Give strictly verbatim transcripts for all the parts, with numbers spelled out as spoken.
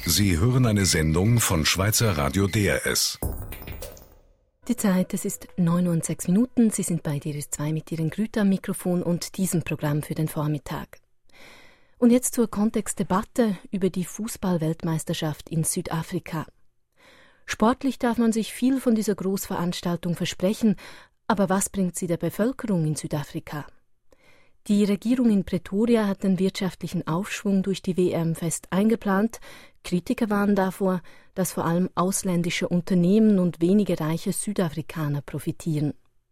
Sie hören eine Sendung von Schweizer Radio D R S. Die Zeit, es ist neun Uhr und sechs Minuten. Sie sind bei D R S zwei mit Ihren Grüter am Mikrofon und diesem Programm für den Vormittag. Und jetzt zur Kontextdebatte über die Fußball-Weltmeisterschaft in Südafrika. Sportlich darf man sich viel von dieser Großveranstaltung versprechen, aber was bringt sie der Bevölkerung in Südafrika? Die Regierung in Pretoria hat den wirtschaftlichen Aufschwung durch die W M fest eingeplant. Kritiker warnen davor, dass vor allem ausländische Unternehmen und wenige reiche Südafrikaner profitieren.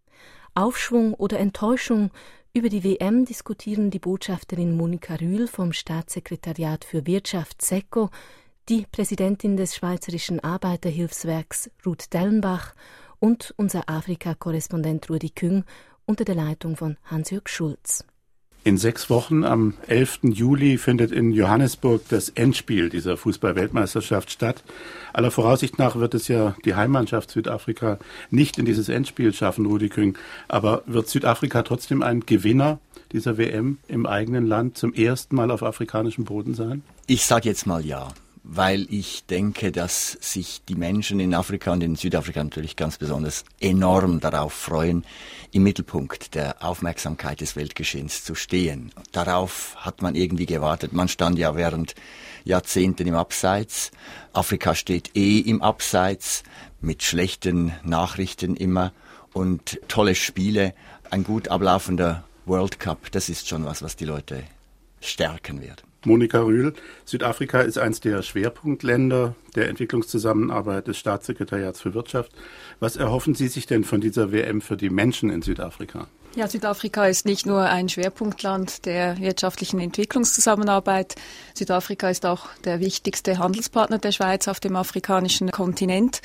Aufschwung oder Enttäuschung über die W M diskutieren die Botschafterin Monika Rühl vom Staatssekretariat für Wirtschaft SECO, die Präsidentin des Schweizerischen Arbeiterhilfswerks Ruth Dellenbach und unser Afrika-Korrespondent Rudi Küng unter der Leitung von Hans-Jürg Schulz. In sechs Wochen, am elften Juli, findet in Johannesburg das Endspiel dieser Fußball-Weltmeisterschaft statt. Aller Voraussicht nach wird es ja die Heimmannschaft Südafrika nicht in dieses Endspiel schaffen, Rudi Küng. Aber wird Südafrika trotzdem ein Gewinner dieser W M im eigenen Land zum ersten Mal auf afrikanischem Boden sein? Ich sage jetzt mal ja. Weil ich denke, dass sich die Menschen in Afrika und in Südafrika natürlich ganz besonders enorm darauf freuen, im Mittelpunkt der Aufmerksamkeit des Weltgeschehens zu stehen. Darauf hat man irgendwie gewartet. Man stand ja während Jahrzehnten im Abseits. Afrika steht eh im Abseits, mit schlechten Nachrichten immer und tolle Spiele. Ein gut ablaufender World Cup, das ist schon was, was die Leute stärken wird. Monika Rühl, Südafrika ist eines der Schwerpunktländer der Entwicklungszusammenarbeit des Staatssekretariats für Wirtschaft. Was erhoffen Sie sich denn von dieser W M für die Menschen in Südafrika? Ja, Südafrika ist nicht nur ein Schwerpunktland der wirtschaftlichen Entwicklungszusammenarbeit. Südafrika ist auch der wichtigste Handelspartner der Schweiz auf dem afrikanischen Kontinent.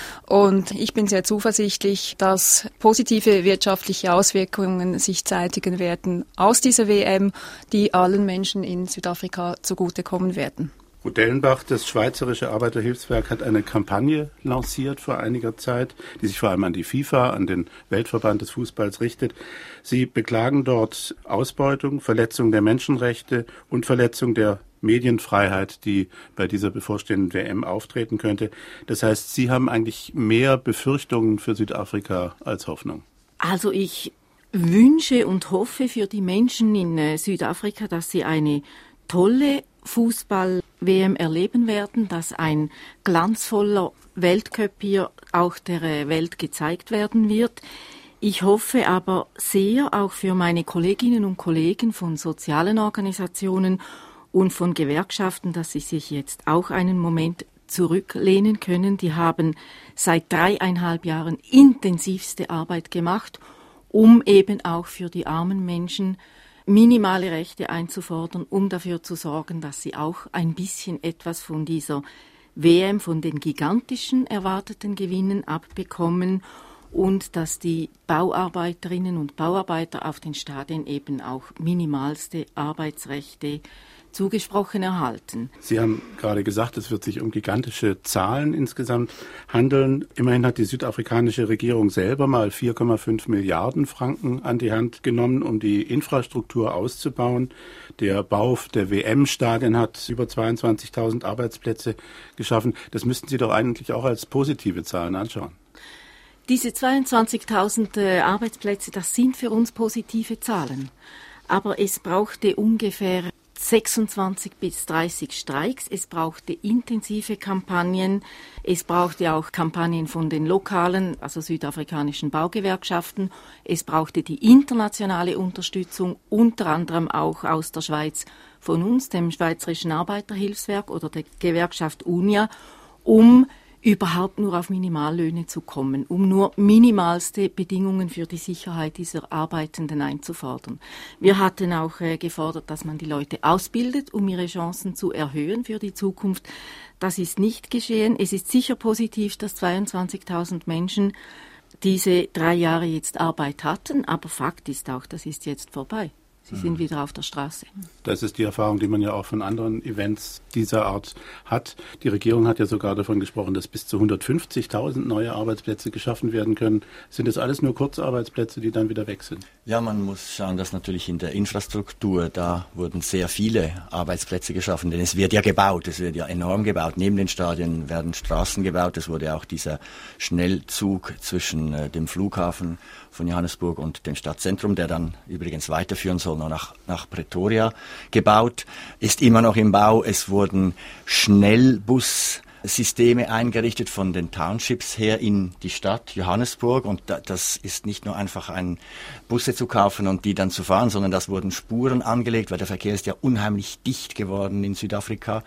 Und ich bin sehr zuversichtlich, dass positive wirtschaftliche Auswirkungen sich zeitigen werden aus dieser W M, die allen Menschen in Südafrika zugutekommen werden. Ruth Dellenbach, das Schweizerische Arbeiterhilfswerk, hat eine Kampagne lanciert vor einiger Zeit, die sich vor allem an die FIFA, an den Weltverband des Fußballs richtet. Sie beklagen dort Ausbeutung, Verletzung der Menschenrechte und Verletzung der Medienfreiheit, die bei dieser bevorstehenden W M auftreten könnte. Das heißt, Sie haben eigentlich mehr Befürchtungen für Südafrika als Hoffnung. Also ich wünsche und hoffe für die Menschen in Südafrika, dass sie eine tolle Fußball-W M erleben werden, dass ein glanzvoller Weltcup hier auch der Welt gezeigt werden wird. Ich hoffe aber sehr auch für meine Kolleginnen und Kollegen von sozialen Organisationen und von Gewerkschaften, dass sie sich jetzt auch einen Moment zurücklehnen können. Die haben seit dreieinhalb Jahren intensivste Arbeit gemacht, um eben auch für die armen Menschen minimale Rechte einzufordern, um dafür zu sorgen, dass sie auch ein bisschen etwas von dieser W M, von den gigantischen erwarteten Gewinnen abbekommen und dass die Bauarbeiterinnen und Bauarbeiter auf den Stadien eben auch minimalste Arbeitsrechte zugesprochen erhalten. Sie haben gerade gesagt, es wird sich um gigantische Zahlen insgesamt handeln. Immerhin hat die südafrikanische Regierung selber mal vier Komma fünf Milliarden Franken an die Hand genommen, um die Infrastruktur auszubauen. Der Bau der W M-Stadien hat über zweiundzwanzigtausend Arbeitsplätze geschaffen. Das müssten Sie doch eigentlich auch als positive Zahlen anschauen. Diese zweiundzwanzigtausend äh, Arbeitsplätze, das sind für uns positive Zahlen. Aber es brauchte ungefähr sechsundzwanzig bis dreißig Streiks, es brauchte intensive Kampagnen, es brauchte auch Kampagnen von den lokalen, also südafrikanischen Baugewerkschaften, es brauchte die internationale Unterstützung, unter anderem auch aus der Schweiz von uns, dem Schweizerischen Arbeiterhilfswerk oder der Gewerkschaft UNIA, um überhaupt nur auf Minimallöhne zu kommen, um nur minimalste Bedingungen für die Sicherheit dieser Arbeitenden einzufordern. Wir hatten auch äh, gefordert, dass man die Leute ausbildet, um ihre Chancen zu erhöhen für die Zukunft. Das ist nicht geschehen. Es ist sicher positiv, dass zweiundzwanzigtausend Menschen diese drei Jahre jetzt Arbeit hatten, aber Fakt ist auch, das ist jetzt vorbei. Sie mhm. sind wieder auf der Straße. Das ist die Erfahrung, die man ja auch von anderen Events dieser Art hat. Die Regierung hat ja sogar davon gesprochen, dass bis zu hundertfünfzigtausend neue Arbeitsplätze geschaffen werden können. Sind das alles nur Kurzarbeitsplätze, die dann wieder weg sind? Ja, man muss schauen, dass natürlich in der Infrastruktur, da wurden sehr viele Arbeitsplätze geschaffen, denn es wird ja gebaut, es wird ja enorm gebaut. Neben den Stadien werden Straßen gebaut, es wurde auch dieser Schnellzug zwischen äh, dem Flughafen von Johannesburg und dem Stadtzentrum, der dann übrigens weiterführen soll, noch nach, nach Pretoria gebaut, ist immer noch im Bau. Es wurden Schnellbussysteme eingerichtet von den Townships her in die Stadt Johannesburg, und da, das ist nicht nur einfach ein Busse zu kaufen und die dann zu fahren, sondern das wurden Spuren angelegt, weil der Verkehr ist ja unheimlich dicht geworden in Südafrika.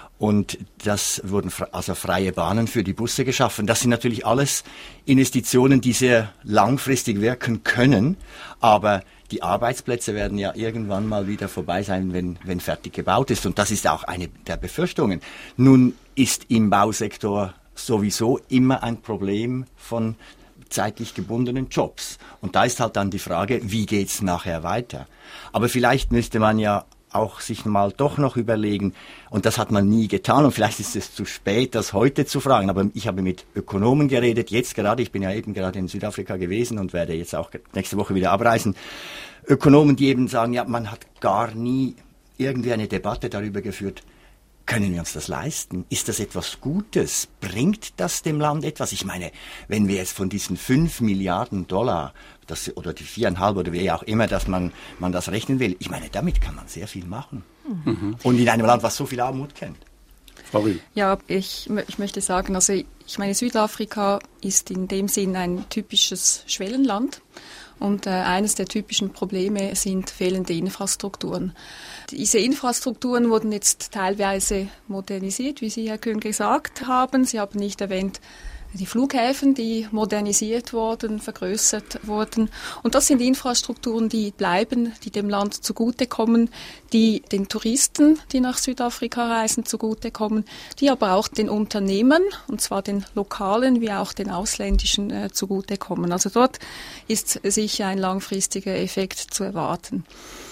Und das wurden also freie Bahnen für die Busse geschaffen. Das sind natürlich alles Investitionen, die sehr langfristig wirken können, aber die Arbeitsplätze werden ja irgendwann mal wieder vorbei sein, wenn, wenn fertig gebaut ist. Und das ist auch eine der Befürchtungen. Nun ist im Bausektor sowieso immer ein Problem von zeitlich gebundenen Jobs. Und da ist halt dann die Frage, wie geht's nachher weiter? Aber vielleicht müsste man ja auch sich mal doch noch überlegen, und das hat man nie getan, und vielleicht ist es zu spät, das heute zu fragen, aber ich habe mit Ökonomen geredet, jetzt gerade, ich bin ja eben gerade in Südafrika gewesen und werde jetzt auch nächste Woche wieder abreisen, Ökonomen, die eben sagen, ja, man hat gar nie irgendwie eine Debatte darüber geführt, können wir uns das leisten? Ist das etwas Gutes? Bringt das dem Land etwas? Ich meine, wenn wir jetzt von diesen fünf Milliarden Dollar, das, oder die viereinhalb oder wie auch immer, dass man, man das rechnen will, ich meine, damit kann man sehr viel machen. Mhm. Und in einem Land, was so viel Armut kennt. Frau Rühl. Ja, ich, ich möchte sagen, also ich meine, Südafrika ist in dem Sinn ein typisches Schwellenland. Und äh, eines der typischen Probleme sind fehlende Infrastrukturen. Diese Infrastrukturen wurden jetzt teilweise modernisiert, wie Sie, Herr Kühn, gesagt haben. Sie haben nicht erwähnt, die Flughäfen, die modernisiert wurden, vergrößert wurden. Und das sind Infrastrukturen, die bleiben, die dem Land zugutekommen, die den Touristen, die nach Südafrika reisen, zugutekommen, die aber auch den Unternehmen, und zwar den lokalen wie auch den ausländischen, äh, zugutekommen. Also dort ist sicher ein langfristiger Effekt zu erwarten.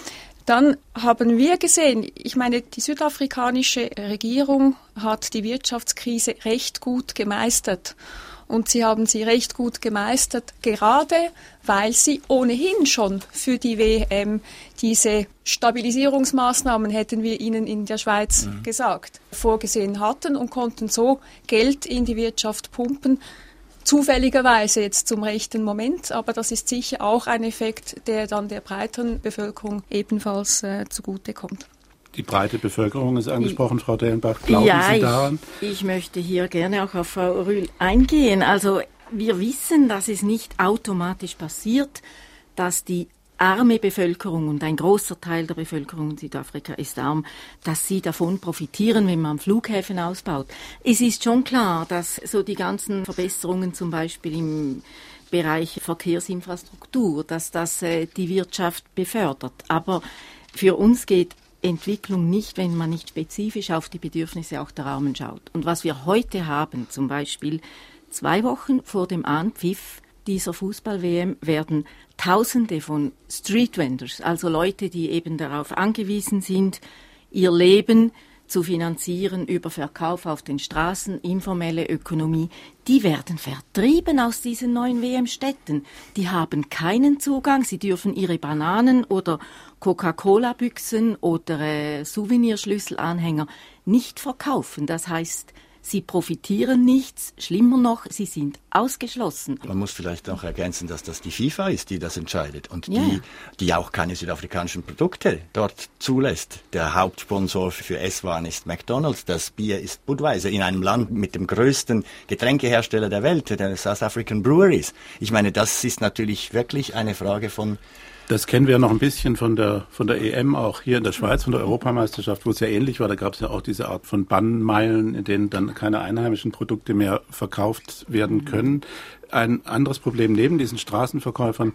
Dann haben wir gesehen, ich meine, die südafrikanische Regierung hat die Wirtschaftskrise recht gut gemeistert. Und sie haben sie recht gut gemeistert, gerade weil sie ohnehin schon für die W M diese Stabilisierungsmaßnahmen, hätten wir ihnen in der Schweiz mhm. gesagt, vorgesehen hatten und konnten so Geld in die Wirtschaft pumpen. Zufälligerweise jetzt zum rechten Moment, aber das ist sicher auch ein Effekt, der dann der breiteren Bevölkerung ebenfalls äh, zugutekommt. Die breite Bevölkerung ist angesprochen, Frau Dellenbach. Glauben ja, Sie daran? Ich, ich möchte hier gerne auch auf Frau Rühl eingehen. Also wir wissen, dass es nicht automatisch passiert, dass die arme Bevölkerung, und ein großer Teil der Bevölkerung in Südafrika ist arm, dass sie davon profitieren, wenn man Flughäfen ausbaut. Es ist schon klar, dass so die ganzen Verbesserungen zum Beispiel im Bereich Verkehrsinfrastruktur, dass das äh, die Wirtschaft befördert. Aber für uns geht Entwicklung nicht, wenn man nicht spezifisch auf die Bedürfnisse auch der Armen schaut. Und was wir heute haben, zum Beispiel zwei Wochen vor dem Anpfiff dieser Fußball-W M, werden Tausende von Street-Vendors, also Leute, die eben darauf angewiesen sind, ihr Leben zu finanzieren über Verkauf auf den Straßen, informelle Ökonomie, die werden vertrieben aus diesen neuen W M-Städten. Die haben keinen Zugang, sie dürfen ihre Bananen oder Coca-Cola-Büchsen oder äh, Souvenirschlüsselanhänger nicht verkaufen. Das heißt, sie profitieren nichts, schlimmer noch, sie sind ausgeschlossen. Man muss vielleicht auch ergänzen, dass das die FIFA ist, die das entscheidet und ja. die, die auch keine südafrikanischen Produkte dort zulässt. Der Hauptsponsor für S-Waren ist McDonald's, das Bier ist Budweiser, in einem Land mit dem größten Getränkehersteller der Welt, der South African Breweries. Ich meine, das ist natürlich wirklich eine Frage von... Das kennen wir noch ein bisschen von der von der E M auch hier in der Schweiz, von der Europameisterschaft, wo es ja ähnlich war. Da gab es ja auch diese Art von Bannmeilen, in denen dann keine einheimischen Produkte mehr verkauft werden können. Ein anderes Problem neben diesen Straßenverkäufern,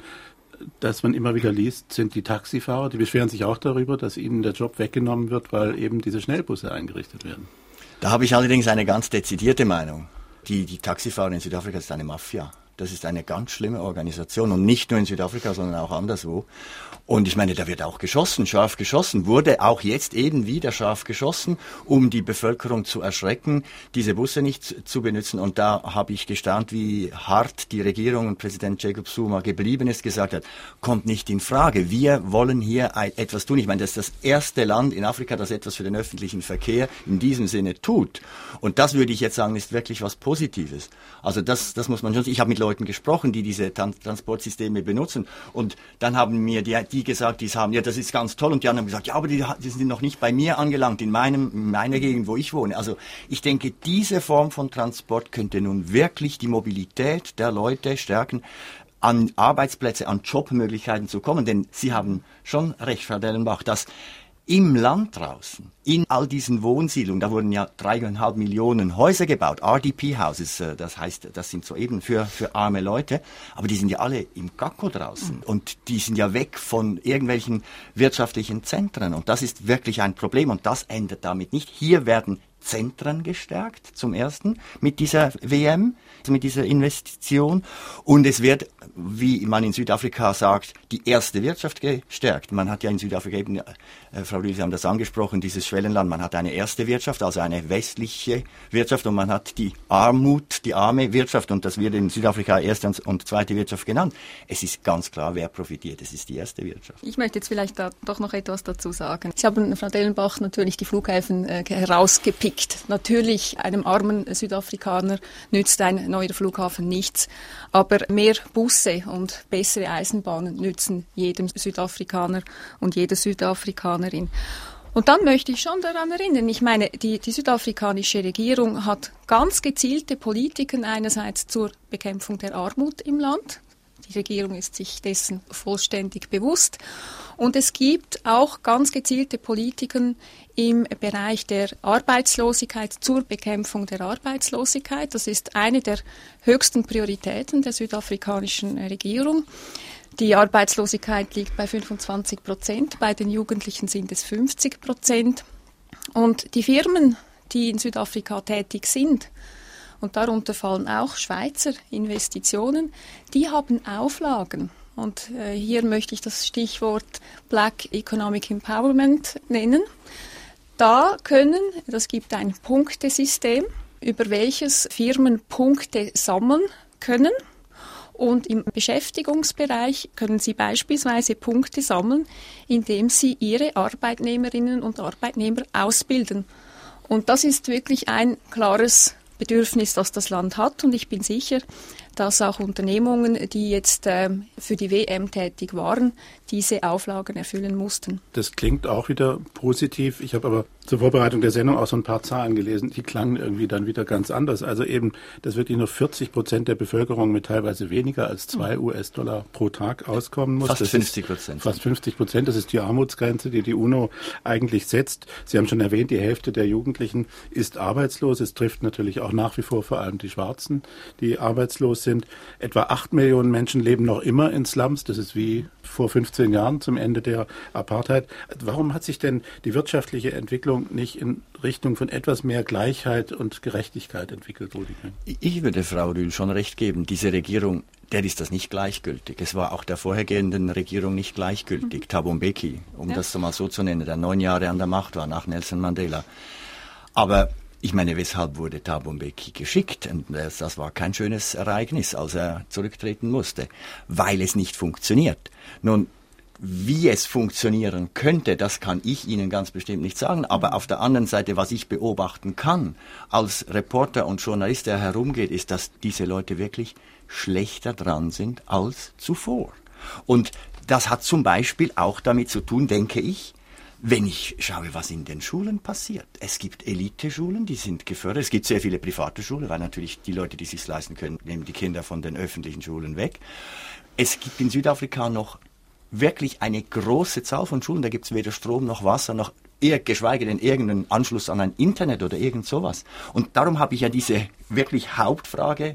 das man immer wieder liest, sind die Taxifahrer. Die beschweren sich auch darüber, dass ihnen der Job weggenommen wird, weil eben diese Schnellbusse eingerichtet werden. Da habe ich allerdings eine ganz dezidierte Meinung. Die, die Taxifahrer in Südafrika ist eine Mafia. Das ist eine ganz schlimme Organisation und nicht nur in Südafrika, sondern auch anderswo. Und ich meine, da wird auch geschossen, scharf geschossen, wurde auch jetzt eben wieder scharf geschossen, um die Bevölkerung zu erschrecken, diese Busse nicht zu benutzen. Und da habe ich gestaunt, wie hart die Regierung und Präsident Jacob Zuma geblieben ist, gesagt hat, kommt nicht in Frage. Wir wollen hier etwas tun. Ich meine, das ist das erste Land in Afrika, das etwas für den öffentlichen Verkehr in diesem Sinne tut. Und das würde ich jetzt sagen, ist wirklich was Positives. Also das, das muss man schon. Ich habe mit Leuten gesprochen, die diese Trans- Transportsysteme benutzen. Und dann haben mir die, die gesagt, die haben, ja, das ist ganz toll. Und die anderen haben gesagt, ja, aber die, die sind noch nicht bei mir angelangt, in meinem, in meiner Gegend, wo ich wohne. Also ich denke, diese Form von Transport könnte nun wirklich die Mobilität der Leute stärken, an Arbeitsplätze, an Jobmöglichkeiten zu kommen. Denn Sie haben schon recht, Frau Dellenbach, dass im Land draußen, in all diesen Wohnsiedlungen, da wurden ja dreieinhalb Millionen Häuser gebaut, R D P-Houses, das heißt, das sind so eben für, für arme Leute, aber die sind ja alle im Gakko draußen mhm. und die sind ja weg von irgendwelchen wirtschaftlichen Zentren und das ist wirklich ein Problem und das endet damit nicht. Hier werden Zentren gestärkt, zum ersten, mit dieser W M, mit dieser Investition. Und es wird, wie man in Südafrika sagt, die erste Wirtschaft gestärkt. Man hat ja in Südafrika eben, äh, Frau Rühl, Sie haben das angesprochen, dieses Schwellenland, man hat eine erste Wirtschaft, also eine westliche Wirtschaft und man hat die Armut, die arme Wirtschaft und das wird in Südafrika erste und zweite Wirtschaft genannt. Es ist ganz klar, wer profitiert, es ist die erste Wirtschaft. Ich möchte jetzt vielleicht da doch noch etwas dazu sagen. Sie haben, Frau Dellenbach, natürlich die Flughäfen äh, herausgepickt. Natürlich, einem armen Südafrikaner nützt ein neuer Flughafen nichts, aber mehr Busse und bessere Eisenbahnen nützen jedem Südafrikaner und jeder Südafrikanerin. Und dann möchte ich schon daran erinnern, ich meine, die, die südafrikanische Regierung hat ganz gezielte Politiken einerseits zur Bekämpfung der Armut im Land. Die Regierung ist sich dessen vollständig bewusst. Und es gibt auch ganz gezielte Politiken im Bereich der Arbeitslosigkeit zur Bekämpfung der Arbeitslosigkeit. Das ist eine der höchsten Prioritäten der südafrikanischen Regierung. Die Arbeitslosigkeit liegt bei fünfundzwanzig Prozent, bei den Jugendlichen sind es fünfzig Prozent. Und die Firmen, die in Südafrika tätig sind, und darunter fallen auch Schweizer Investitionen, die haben Auflagen. Und äh, hier möchte ich das Stichwort Black Economic Empowerment nennen. Da können, das gibt ein Punktesystem, über welches Firmen Punkte sammeln können. Und im Beschäftigungsbereich können Sie beispielsweise Punkte sammeln, indem Sie Ihre Arbeitnehmerinnen und Arbeitnehmer ausbilden. Und das ist wirklich ein klares Bedürfnis, das das Land hat. Und ich bin sicher, dass auch Unternehmungen, die jetzt ähm, für die W M tätig waren, diese Auflagen erfüllen mussten. Das klingt auch wieder positiv. Ich habe aber zur Vorbereitung der Sendung auch so ein paar Zahlen gelesen, die klangen irgendwie dann wieder ganz anders. Also eben, dass wirklich nur vierzig Prozent der Bevölkerung mit teilweise weniger als zwei U S-Dollar pro Tag auskommen muss. Fast fünfzig Prozent. Fast fünfzig Prozent, das ist die Armutsgrenze, die die UNO eigentlich setzt. Sie haben schon erwähnt, die Hälfte der Jugendlichen ist arbeitslos. Es trifft natürlich auch nach wie vor vor allem die Schwarzen, die arbeitslos sind. Etwa acht Millionen Menschen leben noch immer in Slums. Das ist wie vor fünfzehn Jahren zum Ende der Apartheid. Warum hat sich denn die wirtschaftliche Entwicklung nicht in Richtung von etwas mehr Gleichheit und Gerechtigkeit entwickelt, Rüdiger? Ich würde Frau Rühl schon recht geben. Diese Regierung, der ist das nicht gleichgültig. Es war auch der vorhergehenden Regierung nicht gleichgültig. Mhm. Thabo Mbeki, um ja. das mal so zu nennen, der neun Jahre an der Macht war nach Nelson Mandela. Aber ich meine, weshalb wurde Thabo Mbeki geschickt? Und das, das war kein schönes Ereignis, als er zurücktreten musste, weil es nicht funktioniert. Nun, wie es funktionieren könnte, das kann ich Ihnen ganz bestimmt nicht sagen. Aber auf der anderen Seite, was ich beobachten kann, als Reporter und Journalist, der herumgeht, ist, dass diese Leute wirklich schlechter dran sind als zuvor. Und das hat zum Beispiel auch damit zu tun, denke ich, wenn ich schaue, was in den Schulen passiert. Es gibt Eliteschulen, die sind gefördert. Es gibt sehr viele private Schulen, weil natürlich die Leute, die es sich leisten können, nehmen die Kinder von den öffentlichen Schulen weg. Es gibt in Südafrika noch wirklich eine große Zahl von Schulen. Da gibt es weder Strom noch Wasser, noch eher, geschweige denn irgendeinen Anschluss an ein Internet oder irgend sowas. Und darum habe ich ja diese wirklich Hauptfrage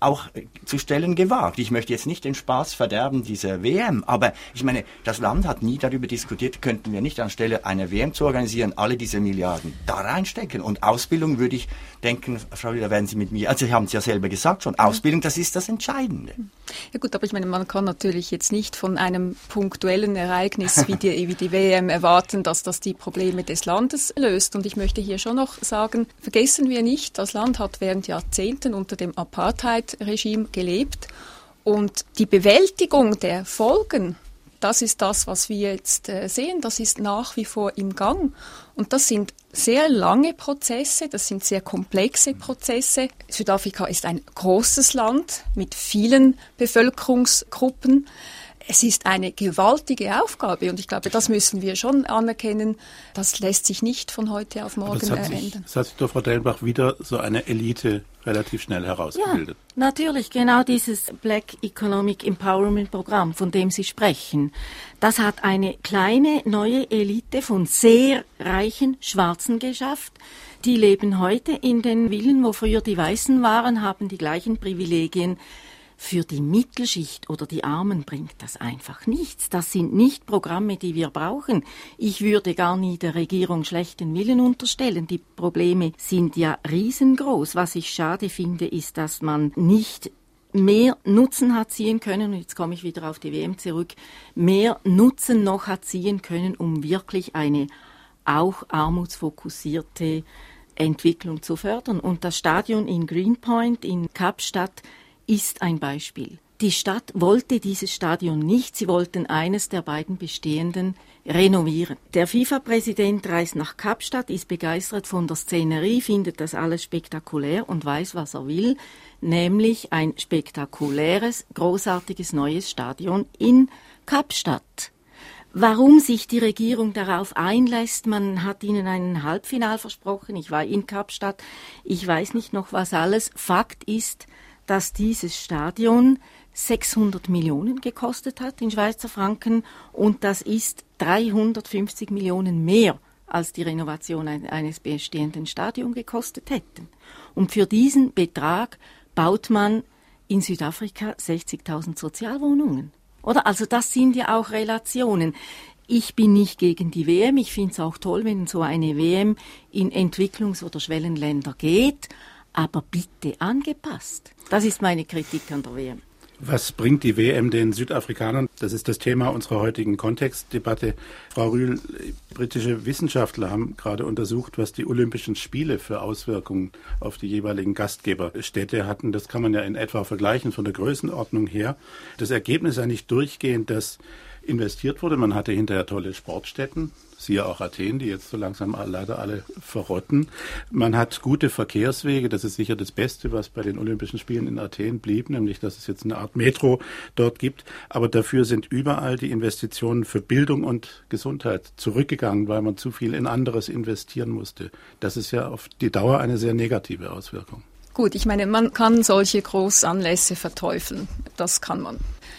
auch zu stellen gewagt. Ich möchte jetzt nicht den Spaß verderben dieser W M, aber ich meine, das Land hat nie darüber diskutiert, könnten wir nicht anstelle einer W M zu organisieren, alle diese Milliarden da reinstecken. Und Ausbildung würde ich denken, Frau Lüder, werden Sie mit mir, also Sie haben es ja selber gesagt schon, Ausbildung, das ist das Entscheidende. Ja gut, aber ich meine, man kann natürlich jetzt nicht von einem punktuellen Ereignis wie die, wie die W M erwarten, dass das die Probleme des Landes löst. Und ich möchte hier schon noch sagen, vergessen wir nicht, das Land hat während Jahrzehnten unter dem Apartheid-Regime gelebt und die Bewältigung der Folgen, das ist das, was wir jetzt äh, sehen, das ist nach wie vor im Gang. Und das sind sehr lange Prozesse, das sind sehr komplexe Prozesse. Südafrika ist ein großes Land mit vielen Bevölkerungsgruppen. Es ist eine gewaltige Aufgabe und ich glaube, das müssen wir schon anerkennen. Das lässt sich nicht von heute auf morgen ändern. Es hat sich doch, Frau Dellenbach, wieder so eine Elite relativ schnell herausgebildet. Ja, natürlich, genau dieses Black Economic Empowerment Programm, von dem Sie sprechen. Das hat eine kleine neue Elite von sehr reichen Schwarzen geschafft. Die leben heute in den Villen, wo früher die Weißen waren, haben die gleichen Privilegien. Für die Mittelschicht oder die Armen bringt das einfach nichts. Das sind nicht Programme, die wir brauchen. Ich würde gar nie der Regierung schlechten Willen unterstellen. Die Probleme sind ja riesengroß. Was ich schade finde, ist, dass man nicht mehr Nutzen hat ziehen können, und jetzt komme ich wieder auf die W M zurück, mehr Nutzen noch hat ziehen können, um wirklich eine auch armutsfokussierte Entwicklung zu fördern. Und das Stadion in Greenpoint in Kapstadt ist ein Beispiel. Die Stadt wollte dieses Stadion nicht, sie wollten eines der beiden bestehenden renovieren. Der FIFA-Präsident reist nach Kapstadt, ist begeistert von der Szenerie, findet das alles spektakulär und weiß, was er will, nämlich ein spektakuläres, großartiges neues Stadion in Kapstadt. Warum sich die Regierung darauf einlässt, man hat ihnen einen Halbfinal versprochen, ich war in Kapstadt, ich weiß nicht noch was alles. Fakt ist, dass dieses Stadion sechshundert Millionen gekostet hat in Schweizer Franken und das ist dreihundertfünfzig Millionen mehr, als die Renovation eines bestehenden Stadions gekostet hätten. Und für diesen Betrag baut man in Südafrika sechzigtausend Sozialwohnungen. Oder? Also das sind ja auch Relationen. Ich bin nicht gegen die W M, ich finde es auch toll, wenn so eine W M in Entwicklungs- oder Schwellenländer geht, aber bitte angepasst. Das ist meine Kritik an der W M. Was bringt die W M den Südafrikanern? Das ist das Thema unserer heutigen Kontextdebatte. Frau Rühl, britische Wissenschaftler haben gerade untersucht, was die Olympischen Spiele für Auswirkungen auf die jeweiligen Gastgeberstädte hatten. Das kann man ja in etwa vergleichen von der Größenordnung her. Das Ergebnis ist eigentlich durchgehend, dass investiert wurde. Man hatte hinterher tolle Sportstätten, siehe auch Athen, die jetzt so langsam leider alle verrotten. Man hat gute Verkehrswege, das ist sicher das Beste, was bei den Olympischen Spielen in Athen blieb, nämlich dass es jetzt eine Art Metro dort gibt. Aber dafür sind überall die Investitionen für Bildung und Gesundheit zurückgegangen, weil man zu viel in anderes investieren musste. Das ist ja auf die Dauer eine sehr negative Auswirkung. Gut, ich meine, man kann solche Großanlässe verteufeln. Das kann man.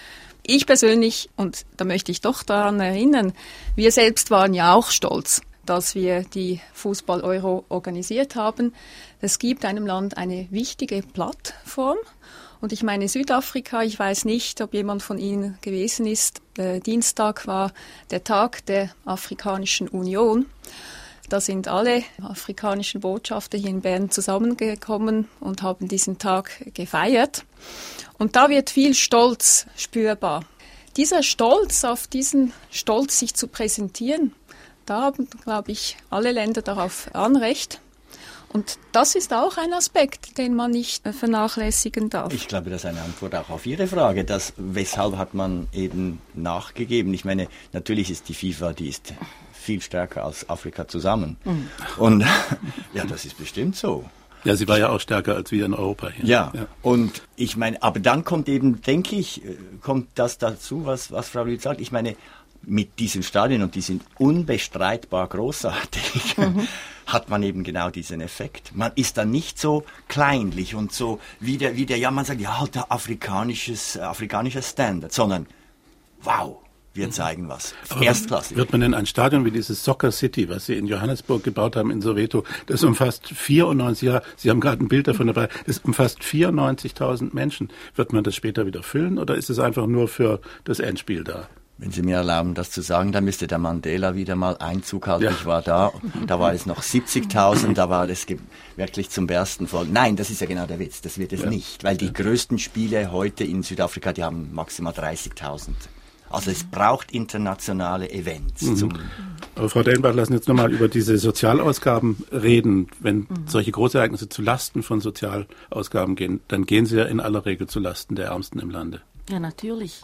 Ich persönlich, und da möchte ich doch daran erinnern, wir selbst waren ja auch stolz, dass wir die Fußball-Euro organisiert haben. Es gibt einem Land eine wichtige Plattform. Und ich meine, Südafrika, ich weiß nicht, ob jemand von Ihnen gewesen ist, der Dienstag war der Tag der Afrikanischen Union. Da sind alle afrikanischen Botschafter hier in Bern zusammengekommen und haben diesen Tag gefeiert. Und da wird viel Stolz spürbar. Dieser Stolz, auf diesen Stolz sich zu präsentieren, da haben, glaube ich, alle Länder darauf Anrecht. Und das ist auch ein Aspekt, den man nicht vernachlässigen darf. Ich glaube, das ist eine Antwort auch auf Ihre Frage. Das, weshalb hat man eben nachgegeben? Ich meine, natürlich ist die FIFA, die ist viel stärker als Afrika zusammen. Mhm. Und ja, das ist bestimmt so. Ja, sie war ja auch stärker als wir in Europa hier. Ja, ja. Und ich meine, aber dann kommt eben, denke ich, kommt das dazu, was, was Frau Lüth sagt. Ich meine, mit diesen Stadien, und die sind unbestreitbar großartig, mhm. hat man eben genau diesen Effekt. Man ist dann nicht so kleinlich und so wie der, wie der ja, man sagt, ja, der afrikanisches, afrikanischer Standard, sondern wow, Wir zeigen was. Aber Erstklassig. Wird man denn ein Stadion wie dieses Soccer City, was Sie in Johannesburg gebaut haben, in Soweto, das umfasst vierundneunzig, ja, Sie haben gerade ein Bild davon dabei, das umfasst vierundneunzigtausend Menschen. Wird man das später wieder füllen oder ist es einfach nur für das Endspiel da? Wenn Sie mir erlauben, das zu sagen, dann müsste der Mandela wieder mal Einzug halten. Ja. Ich war da, da war es noch siebzigtausend, da war es ge- wirklich zum Bersten voll. Nein, das ist ja genau der Witz, das wird es ja. nicht, weil die ja. größten Spiele heute in Südafrika, die haben maximal dreißigtausend. Also es braucht internationale Events. Mhm. Zum Aber Frau Dellenbach, lassen Sie uns nochmal über diese Sozialausgaben reden. Wenn mhm. solche Großereignisse zu Lasten von Sozialausgaben gehen, dann gehen sie ja in aller Regel zu Lasten der Ärmsten im Lande. Ja, natürlich.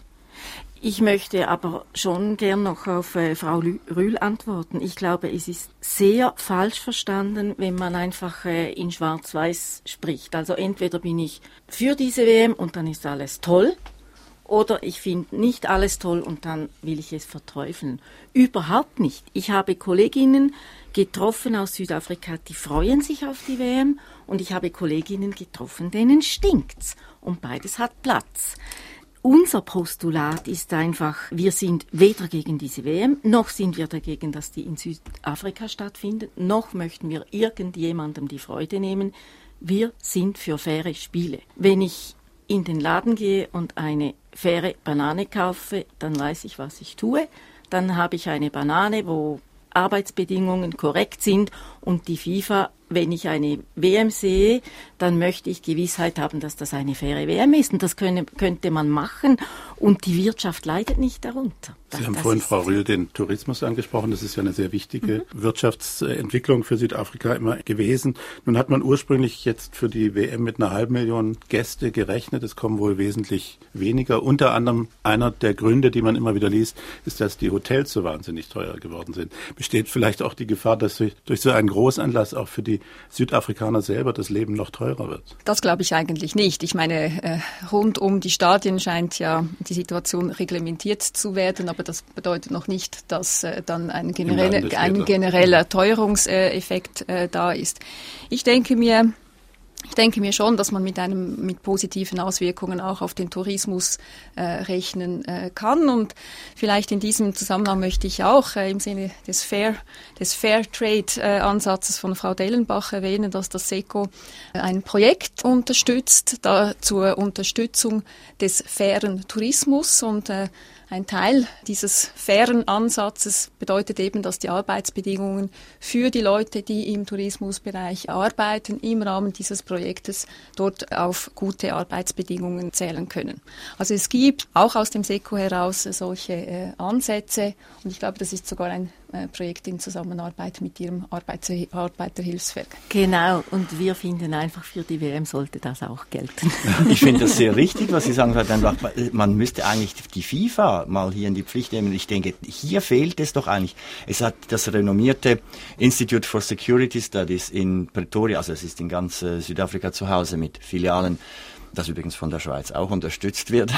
Ich möchte aber schon gern noch auf äh, Frau Rühl antworten. Ich glaube, es ist sehr falsch verstanden, wenn man einfach äh, in Schwarz-Weiß spricht. Also entweder bin ich für diese W M und dann ist alles toll, oder ich finde nicht alles toll und dann will ich es verteufeln. Überhaupt nicht. Ich habe Kolleginnen getroffen aus Südafrika, die freuen sich auf die W M, und ich habe Kolleginnen getroffen, denen stinkt's. Und beides hat Platz. Unser Postulat ist einfach, wir sind weder gegen diese W M, noch sind wir dagegen, dass die in Südafrika stattfindet, noch möchten wir irgendjemandem die Freude nehmen. Wir sind für faire Spiele. Wenn ich in den Laden gehe und eine faire Banane kaufe, dann weiß ich, was ich tue. Dann habe ich eine Banane, wo Arbeitsbedingungen korrekt sind, und die FIFA, wenn ich eine W M sehe, dann möchte ich Gewissheit haben, dass das eine faire W M ist, und das könne, könnte man machen, und die Wirtschaft leidet nicht darunter. Sie haben vorhin, Frau Rühl, den Tourismus angesprochen. Das ist ja eine sehr wichtige mhm. Wirtschaftsentwicklung für Südafrika immer gewesen. Nun hat man ursprünglich jetzt für die W M mit einer halben Million Gäste gerechnet. Es kommen wohl wesentlich weniger. Unter anderem einer der Gründe, die man immer wieder liest, ist, dass die Hotels so wahnsinnig teuer geworden sind. Besteht vielleicht auch die Gefahr, dass durch, durch so einen Großanlass auch für die Südafrikaner selber das Leben noch teurer wird? Das glaube ich eigentlich nicht. Ich meine, äh, rund um die Stadien scheint ja die Situation reglementiert zu werden, aber das bedeutet noch nicht, dass äh, dann ein, generelle, ein genereller Teuerungseffekt äh, da ist. Ich denke mir, Ich denke mir schon, dass man mit einem mit positiven Auswirkungen auch auf den Tourismus äh, rechnen äh, kann, und vielleicht in diesem Zusammenhang möchte ich auch äh, im Sinne des Fair des Fairtrade äh, Ansatzes von Frau Dellenbach erwähnen, dass das SECO äh, ein Projekt unterstützt da zur Unterstützung des fairen Tourismus, und äh, ein Teil dieses fairen Ansatzes bedeutet eben, dass die Arbeitsbedingungen für die Leute, die im Tourismusbereich arbeiten, im Rahmen dieses Projektes dort auf gute Arbeitsbedingungen zählen können. Also es gibt auch aus dem SECO heraus solche äh, Ansätze, und ich glaube, das ist sogar ein äh, Projekt in Zusammenarbeit mit Ihrem Arbeiter- Arbeiterhilfswerk. Genau, und wir finden einfach, für die W M sollte das auch gelten. Ich finde das sehr richtig, was Sie sagen, Frau Dellenbach. Man müsste eigentlich die FIFA mal hier in die Pflicht nehmen. Ich denke, hier fehlt es doch eigentlich. Es hat das renommierte Institute for Security Studies in Pretoria, also es ist in ganz äh, Südafrika zu Hause mit Filialen, das übrigens von der Schweiz auch unterstützt wird,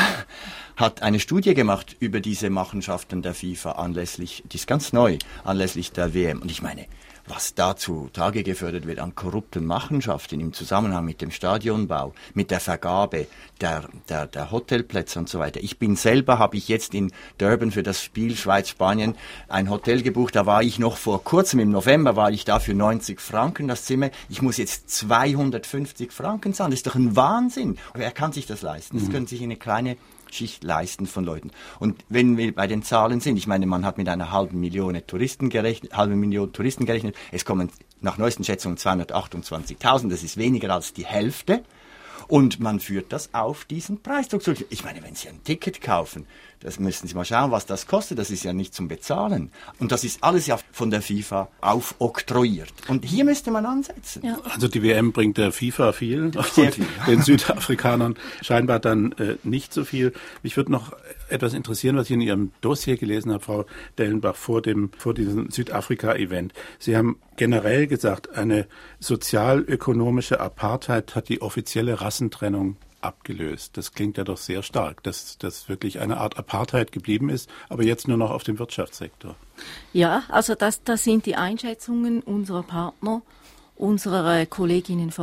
hat eine Studie gemacht über diese Machenschaften der FIFA anlässlich, die ist ganz neu, anlässlich der W M. Und ich meine, was da zutage gefördert wird an korrupten Machenschaften im Zusammenhang mit dem Stadionbau, mit der Vergabe der, der, der Hotelplätze und so weiter. Ich bin selber, habe ich jetzt in Durban für das Spiel Schweiz-Spanien ein Hotel gebucht. Da war ich noch vor kurzem, im November war ich da für neunzig Franken das Zimmer. Ich muss jetzt zweihundertfünfzig Franken zahlen. Das ist doch ein Wahnsinn. Wer kann sich das leisten? Das können sich eine kleine Schicht leisten von Leuten. Und wenn wir bei den Zahlen sind, ich meine, man hat mit einer halben Million Touristen gerechnet, halbe Million Touristen gerechnet, es kommen nach neuesten Schätzungen zweihundertachtundzwanzigtausend, das ist weniger als die Hälfte. Und man führt das auf diesen Preisdruck zurück. Ich meine, wenn Sie ein Ticket kaufen, das müssen Sie mal schauen, was das kostet. Das ist ja nicht zum Bezahlen. Und das ist alles ja von der FIFA aufoktroyiert. Und hier müsste man ansetzen. Ja. Also die W M bringt der FIFA viel, Sehr und viel. Den Südafrikanern scheinbar dann äh, nicht so viel. Mich würde noch etwas interessieren, was ich in Ihrem Dossier gelesen habe, Frau Dellenbach, vor dem vor diesem Südafrika-Event. Sie haben generell gesagt, eine sozialökonomische Apartheid hat die offizielle Rassentrennung abgelöst. Das klingt ja doch sehr stark, dass das wirklich eine Art Apartheid geblieben ist, aber jetzt nur noch auf dem Wirtschaftssektor. Ja, also das, das sind die Einschätzungen unserer Partner, unserer Kolleginnen vor Ort.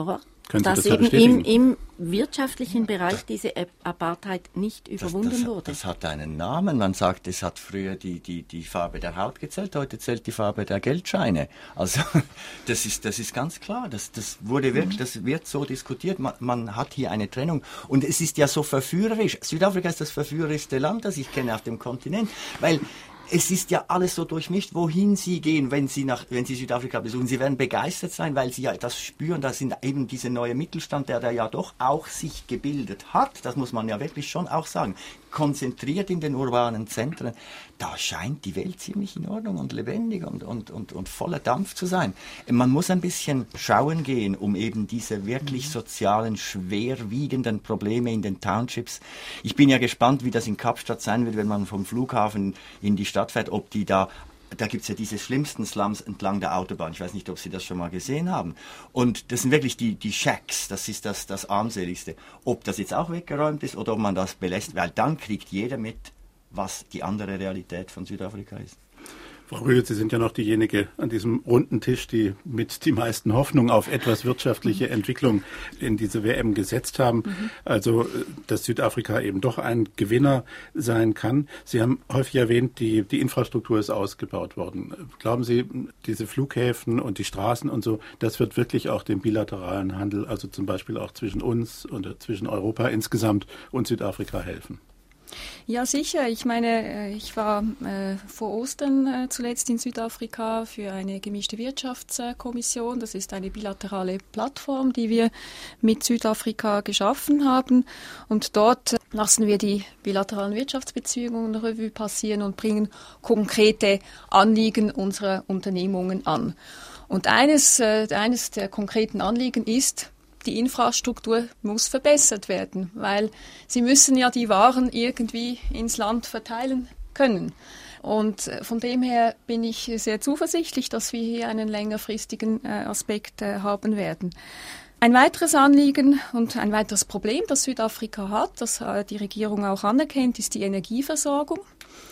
Können Sie dass das eben bestätigen? im, im wirtschaftlichen Bereich diese Apartheid nicht überwunden das, das, wurde. Das hat einen Namen. Man sagt, es hat früher die, die, die Farbe der Haut gezählt, heute zählt die Farbe der Geldscheine. Also das ist, das ist ganz klar. Das, das wurde wirklich, das wird so diskutiert. Man, man hat hier eine Trennung. Und es ist ja so verführerisch. Südafrika ist das verführerischste Land, das ich kenne auf dem Kontinent, weil es ist ja alles so durchmischt, wohin Sie gehen, wenn Sie nach, wenn Sie Südafrika besuchen. Sie werden begeistert sein, weil Sie ja das spüren, da sind eben diese neue Mittelstand, der da ja doch auch sich gebildet hat. Das muss man ja wirklich schon auch sagen. Konzentriert in den urbanen Zentren. Da scheint die Welt ziemlich in Ordnung und lebendig und, und, und, und voller Dampf zu sein. Man muss ein bisschen schauen gehen, um eben diese wirklich sozialen, schwerwiegenden Probleme in den Townships. Ich bin ja gespannt, wie das in Kapstadt sein wird, wenn man vom Flughafen in die Stadt fährt, ob die da, da gibt's ja diese schlimmsten Slums entlang der Autobahn. Ich weiß nicht, ob Sie das schon mal gesehen haben. Und das sind wirklich die, die Shacks, das ist das, das armseligste. Ob das jetzt auch weggeräumt ist oder ob man das belässt, weil dann kriegt jeder mit, was die andere Realität von Südafrika ist. Frau Rühl, Sie sind ja noch diejenige an diesem runden Tisch, die mit die meisten Hoffnung auf etwas wirtschaftliche Entwicklung in diese W M gesetzt haben. Mhm. Also, dass Südafrika eben doch ein Gewinner sein kann. Sie haben häufig erwähnt, die, die Infrastruktur ist ausgebaut worden. Glauben Sie, diese Flughäfen und die Straßen und so, das wird wirklich auch dem bilateralen Handel, also zum Beispiel auch zwischen uns und zwischen Europa insgesamt und Südafrika helfen? Ja, sicher. Ich meine, ich war äh, vor Ostern äh, zuletzt in Südafrika für eine gemischte Wirtschaftskommission. Das ist eine bilaterale Plattform, die wir mit Südafrika geschaffen haben. Und dort lassen wir die bilateralen Wirtschaftsbeziehungen Revue passieren und bringen konkrete Anliegen unserer Unternehmungen an. Und eines, äh, eines der konkreten Anliegen ist, die Infrastruktur muss verbessert werden, weil sie müssen ja die Waren irgendwie ins Land verteilen können. Und von dem her bin ich sehr zuversichtlich, dass wir hier einen längerfristigen Aspekt haben werden. Ein weiteres Anliegen und ein weiteres Problem, das Südafrika hat, das die Regierung auch anerkennt, ist die Energieversorgung.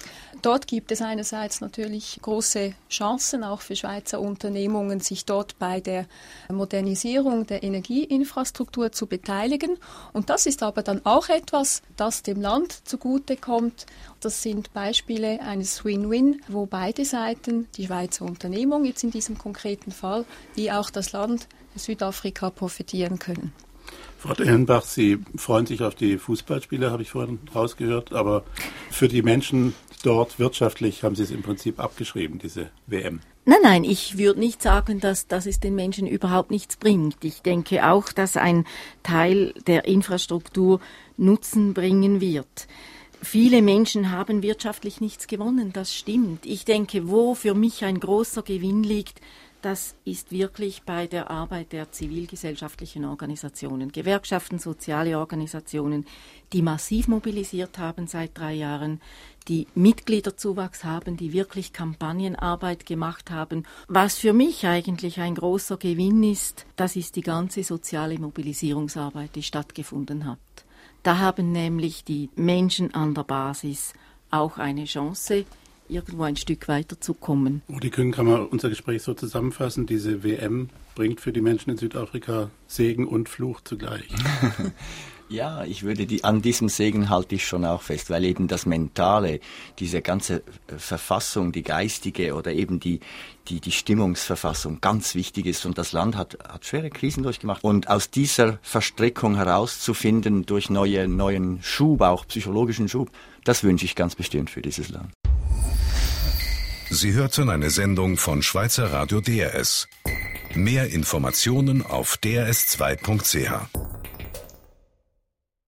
Dort gibt es einerseits natürlich große Chancen, auch für Schweizer Unternehmungen, sich dort bei der Modernisierung der Energieinfrastruktur zu beteiligen. Und das ist aber dann auch etwas, das dem Land zugutekommt. Das sind Beispiele eines Win-Win, wo beide Seiten, die Schweizer Unternehmung jetzt in diesem konkreten Fall, wie auch das Land Südafrika profitieren können. Frau Dellenbach, Sie freuen sich auf die Fußballspiele, habe ich vorhin rausgehört, aber für die Menschen dort wirtschaftlich haben Sie es im Prinzip abgeschrieben, diese W M. Nein, nein, ich würde nicht sagen, dass, dass es den Menschen überhaupt nichts bringt. Ich denke auch, dass ein Teil der Infrastruktur Nutzen bringen wird. Viele Menschen haben wirtschaftlich nichts gewonnen, das stimmt. Ich denke, wo für mich ein großer Gewinn liegt, das ist wirklich bei der Arbeit der zivilgesellschaftlichen Organisationen, Gewerkschaften, soziale Organisationen, die massiv mobilisiert haben seit drei Jahren, die Mitgliederzuwachs haben, die wirklich Kampagnenarbeit gemacht haben. Was für mich eigentlich ein großer Gewinn ist, das ist die ganze soziale Mobilisierungsarbeit, die stattgefunden hat. Da haben nämlich die Menschen an der Basis auch eine Chance, irgendwo ein Stück weiterzukommen. Rudi Küng, kann man unser Gespräch so zusammenfassen? Diese W M bringt für die Menschen in Südafrika Segen und Fluch zugleich. Ja, ich würde die, an diesem Segen halte ich schon auch fest, weil eben das Mentale, diese ganze Verfassung, die geistige oder eben die, die, die Stimmungsverfassung ganz wichtig ist. Und das Land hat, hat schwere Krisen durchgemacht. Und aus dieser Verstrickung herauszufinden durch neue, neuen Schub, auch psychologischen Schub, das wünsche ich ganz bestimmt für dieses Land. Sie hörten eine Sendung von Schweizer Radio D R S. Mehr Informationen auf d r s zwei punkt c h.